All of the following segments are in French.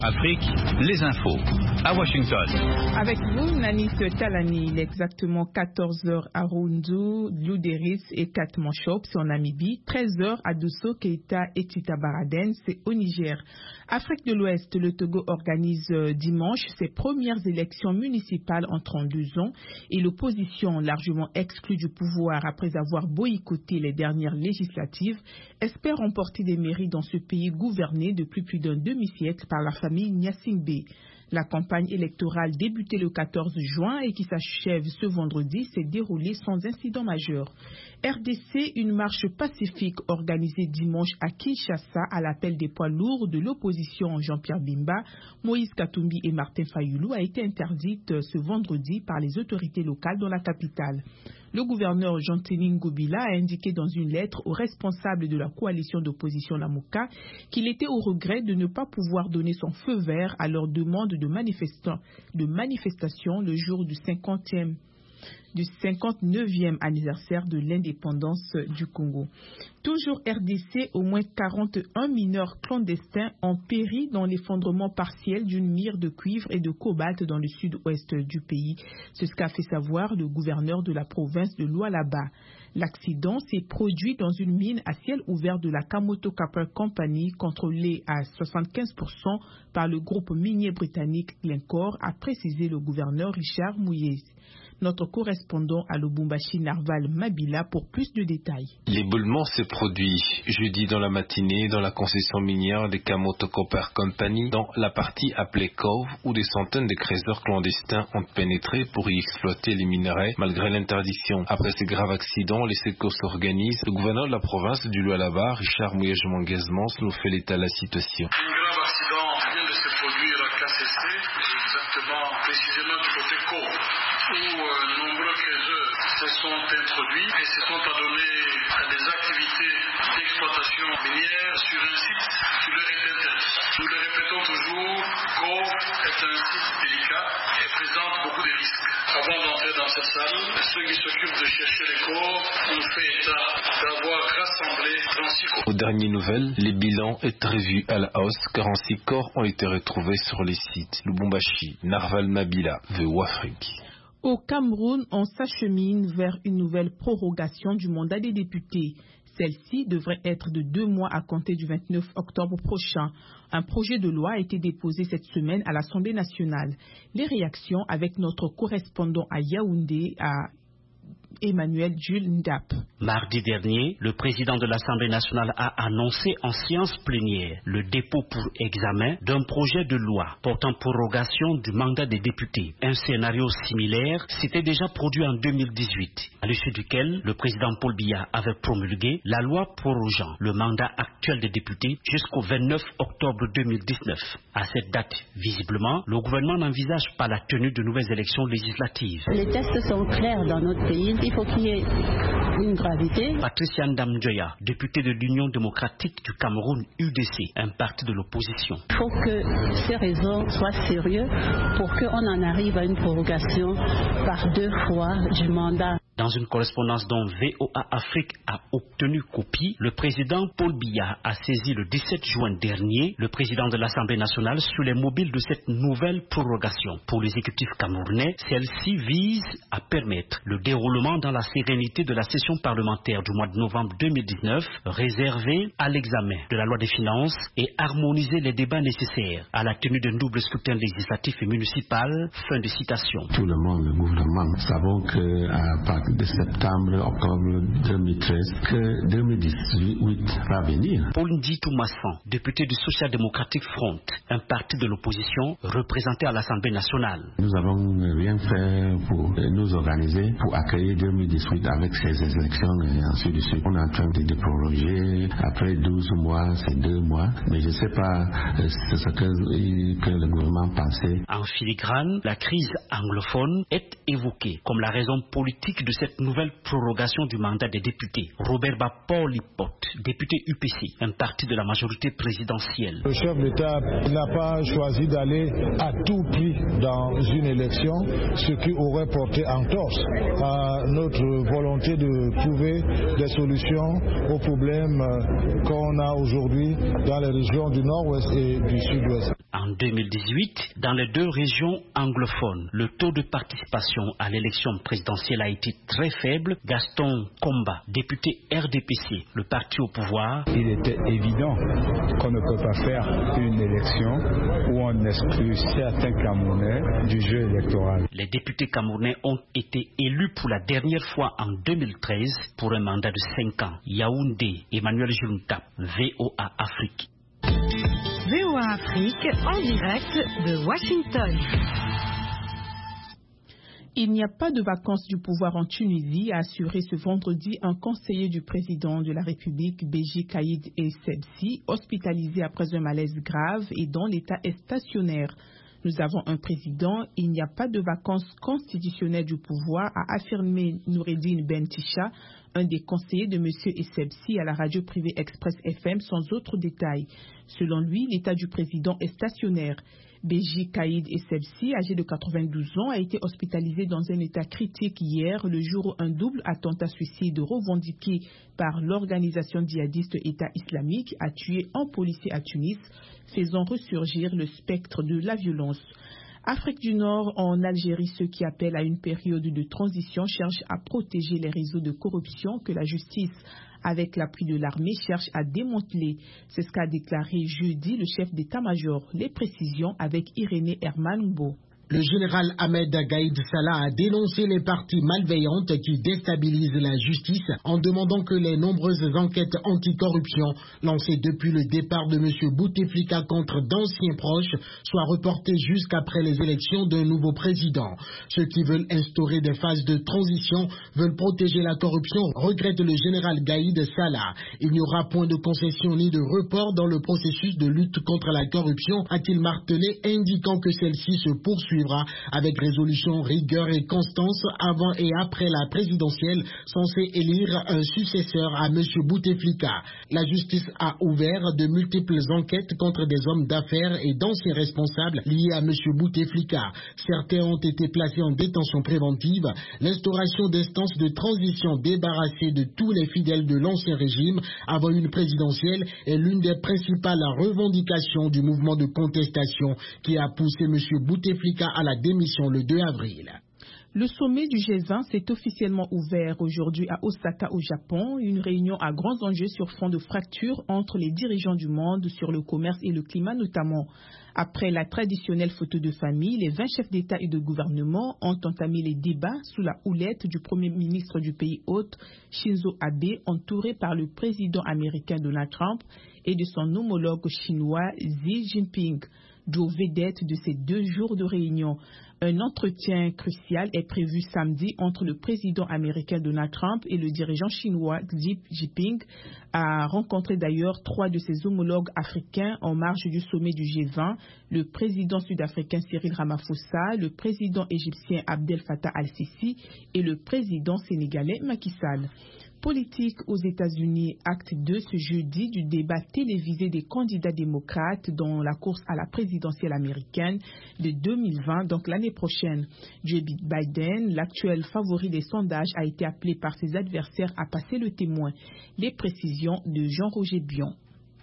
Afrique, les infos, à Washington. Avec vous, Nanis Talani, il est exactement 14h à Rundu, Luderis et Katmanchop, c'est en Namibie, 13h à Dosso, Keita et Tita-Baraden, c'est au Niger. Afrique de l'Ouest, le Togo organise dimanche ses premières élections municipales en 32 ans et l'opposition, largement exclue du pouvoir après avoir boycotté les dernières législatives, espère remporter des mairies dans ce pays gouverné depuis plus d'un demi-siècle par la famille Gnassingbé. La campagne électorale débutée le 14 juin et qui s'achève ce vendredi s'est déroulée sans incident majeur. RDC, une marche pacifique organisée dimanche à Kinshasa à l'appel des poids lourds de l'opposition Jean-Pierre Bemba, Moïse Katumbi et Martin Fayulu a été interdite ce vendredi par les autorités locales dans la capitale. Le gouverneur Jean-Ténin Ngobila a indiqué dans une lettre aux responsables de la coalition d'opposition Lamuka qu'il était au regret de ne pas pouvoir donner son feu vert à leur demande de manifestation le jour du 59e anniversaire de l'indépendance du Congo. Toujours RDC, au moins 41 mineurs clandestins ont péri dans l'effondrement partiel d'une mine de cuivre et de cobalt dans le sud-ouest du pays. C'est ce qu'a fait savoir le gouverneur de la province de Lualaba. L'accident s'est produit dans une mine à ciel ouvert de la Kamoto Copper Company, contrôlée à 75% par le groupe minier britannique Glencore, a précisé le gouverneur Richard Mouyez. Notre correspondant à Lubumbashi, Narval Mabila, pour plus de détails. L'éboulement s'est produit jeudi dans la matinée dans la concession minière des Kamoto Copper Company, dans la partie appelée Cove, où des centaines de creuseurs clandestins ont pénétré pour y exploiter les minerais malgré l'interdiction. Après ce grave accident, les secours s'organisent. Le gouverneur de la province du Lualaba, Richard Mouyej-Manguezmans, nous fait l'état de la situation. Un grave accident vient de se produire à KCC, précisément du côté Cove, où nombreux creuseurs se sont introduits et se sont adonnés à des activités d'exploitation minière sur un site qui leur est interdit. Nous le répétons toujours, Cove est un site délicat et présente beaucoup de risques. Avant d'entrer dans cette salle, ceux qui s'occupent de chercher les corps ont fait état d'avoir rassemblé 36 corps. Aux dernières nouvelles, les bilans est revu à la hausse. 46 corps ont été retrouvés sur les sites. Lubumbashi, Narval Mabila, Afrique. Au Cameroun, on s'achemine vers une nouvelle prorogation du mandat des députés. Celle-ci devrait être de 2 mois à compter du 29 octobre prochain. Un projet de loi a été déposé cette semaine à l'Assemblée nationale. Les réactions avec notre correspondant à Yaoundé, à Emmanuel Jules Ndap. Mardi dernier, le président de l'Assemblée nationale a annoncé en séance plénière le dépôt pour examen d'un projet de loi portant prorogation du mandat des députés. Un scénario similaire s'était déjà produit en 2018, à l'issue duquel le président Paul Biya avait promulgué la loi prorogeant le mandat actuel des députés jusqu'au 29 octobre 2019. À cette date, visiblement, le gouvernement n'envisage pas la tenue de nouvelles élections législatives. Les textes sont clairs dans notre pays. Il faut qu'il y ait une gravité. Patricia Ndamjoya, députée de l'Union démocratique du Cameroun, UDC, un parti de l'opposition. Il faut que ces raisons soient sérieuses pour qu'on en arrive à une prorogation par 2 fois du mandat. Dans une correspondance dont VOA Afrique a obtenu copie, le président Paul Biya a saisi le 17 juin dernier le président de l'Assemblée nationale sur les mobiles de cette nouvelle prorogation. Pour l'exécutif camerounais, celle-ci vise à permettre le déroulement dans la sérénité de la session parlementaire du mois de novembre 2019, réservée à l'examen de la loi des finances et harmoniser les débats nécessaires à la tenue d'un double scrutin législatif et municipal. Fin de citation. Tout le monde, le gouvernement, savons qu'à partir de septembre, octobre 2013, que 2018 va venir. Paul Nditou Massan, député du Social-Démocratique Front, un parti de l'opposition représenté à l'Assemblée nationale. Nous n'avons rien fait pour nous organiser pour accueillir 2018 avec ces élections et ainsi de suite. On est en train de proroger. Après 12 mois, c'est 2 mois. Mais je ne sais pas ce que le gouvernement pensait. En filigrane, la crise anglophone est évoquée comme la raison politique de cette nouvelle prorogation du mandat des députés. Robert Bapor-Lipot, député UPC, un parti de la majorité présidentielle. Le chef d'État n'a pas choisi d'aller à tout prix dans une élection, ce qui aurait porté entorse à notre volonté de trouver des solutions aux problèmes qu'on a aujourd'hui dans les régions du Nord-Ouest et du Sud-Ouest. En En 2018, dans les 2 régions anglophones, le taux de participation à l'élection présidentielle a été très faible. Gaston Komba, député RDPC, le parti au pouvoir. Il était évident qu'on ne peut pas faire une élection où on exclut certains Camerounais du jeu électoral. Les députés camerounais ont été élus pour la dernière fois en 2013 pour un mandat de 5 ans. Yaoundé, Emmanuel Junta, VOA Afrique. VOA Afrique en direct de Washington. Il n'y a pas de vacances du pouvoir en Tunisie, a assuré ce vendredi un conseiller du président de la République, Béji Caïd Essebsi, hospitalisé après un malaise grave et dont l'état est stationnaire. Nous avons un président, il n'y a pas de vacances constitutionnelles du pouvoir, a affirmé Noureddine Bentisha, un des conseillers de M. Essebsi à la radio privée Express FM, sans autre détail. Selon lui, l'état du président est stationnaire. Béji Caïd Essebsi, âgé de 92 ans, a été hospitalisé dans un état critique hier, le jour où un double attentat suicide revendiqué par l'organisation djihadiste État islamique a tué un policier à Tunis, faisant ressurgir le spectre de la violence. Afrique du Nord, en Algérie, ceux qui appellent à une période de transition cherchent à protéger les réseaux de corruption que la justice, avec l'appui de l'armée, cherche à démanteler. C'est ce qu'a déclaré jeudi le chef d'état-major. Les précisions avec Irénée Herman-Mbo. Le général Ahmed Gaïd Salah a dénoncé les parties malveillantes qui déstabilisent la justice en demandant que les nombreuses enquêtes anticorruption lancées depuis le départ de M. Bouteflika contre d'anciens proches soient reportées jusqu'après les élections d'un nouveau président. Ceux qui veulent instaurer des phases de transition veulent protéger la corruption, regrette le général Gaïd Salah. Il n'y aura point de concession ni de report dans le processus de lutte contre la corruption, a-t-il martelé, indiquant que celle-ci se poursuit avec résolution, rigueur et constance avant et après la présidentielle censée élire un successeur à M. Bouteflika. La justice a ouvert de multiples enquêtes contre des hommes d'affaires et d'anciens responsables liés à M. Bouteflika. Certains ont été placés en détention préventive. L'instauration d'instances de transition débarrassées de tous les fidèles de l'ancien régime avant une présidentielle est l'une des principales revendications du mouvement de contestation qui a poussé M. Bouteflika à la démission le 2 avril. Le sommet du G20 s'est officiellement ouvert aujourd'hui à Osaka au Japon, une réunion à grands enjeux sur fond de fractures entre les dirigeants du monde sur le commerce et le climat notamment. Après la traditionnelle photo de famille, les 20 chefs d'État et de gouvernement ont entamé les débats sous la houlette du Premier ministre du pays hôte, Shinzo Abe, entouré par le président américain Donald Trump et de son homologue chinois Xi Jinping. Duo vedette de ces 2 jours de réunion. Un entretien crucial est prévu samedi entre le président américain Donald Trump et le dirigeant chinois Xi Jinping, a rencontré d'ailleurs 3 de ses homologues africains en marge du sommet du G20, le président sud-africain Cyril Ramaphosa, le président égyptien Abdel Fattah al-Sisi et le président sénégalais Macky Sall. Politique aux États-Unis, acte 2 ce jeudi du débat télévisé des candidats démocrates dans la course à la présidentielle américaine de 2020, donc l'année prochaine. Joe Biden, l'actuel favori des sondages, a été appelé par ses adversaires à passer le témoin. Les précisions de Jean-Roger Bion.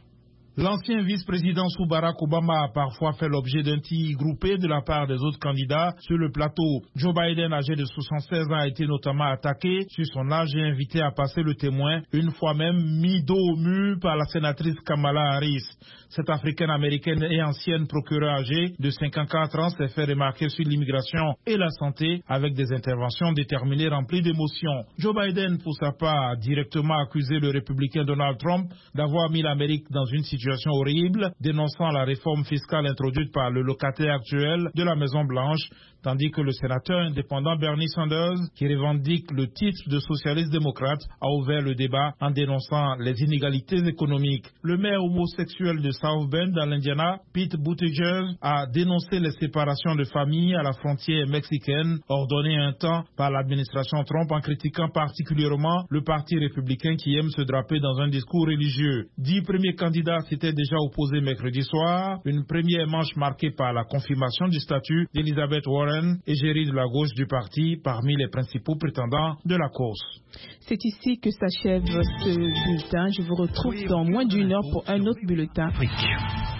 L'ancien vice-président sous Barack Obama a parfois fait l'objet d'un tir groupé de la part des autres candidats sur le plateau. Joe Biden, âgé de 76 ans, a été notamment attaqué sur son âge et invité à passer le témoin, une fois même mis dos au mur par la sénatrice Kamala Harris. Cette africaine-américaine et ancienne procureure âgée de 54 ans s'est fait remarquer sur l'immigration et la santé avec des interventions déterminées remplies d'émotions. Joe Biden, pour sa part, a directement accusé le républicain Donald Trump d'avoir mis l'Amérique dans une situation horrible, dénonçant la réforme fiscale introduite par le locataire actuel de la Maison-Blanche, tandis que le sénateur indépendant Bernie Sanders, qui revendique le titre de socialiste démocrate, a ouvert le débat en dénonçant les inégalités économiques. Le maire homosexuel de South Bend, dans l'Indiana, Pete Buttigieg, a dénoncé les séparations de familles à la frontière mexicaine, ordonnées un temps par l'administration Trump, en critiquant particulièrement le parti républicain qui aime se draper dans un discours religieux. 10 premiers candidats s'étaient déjà opposés mercredi soir, une première manche marquée par la confirmation du statut d'Elizabeth Warren, égérie de la gauche du parti, parmi les principaux prétendants de la course. C'est ici que s'achève ce bulletin. Je vous retrouve dans moins d'1 heure pour un autre bulletin.